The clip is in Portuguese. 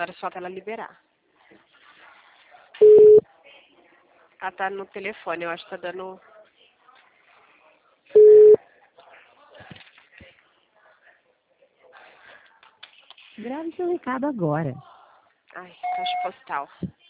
Agora só ela liberar. Ela tá no telefone, eu acho que tá dando... Grave seu recado agora. Ai, caixa postal.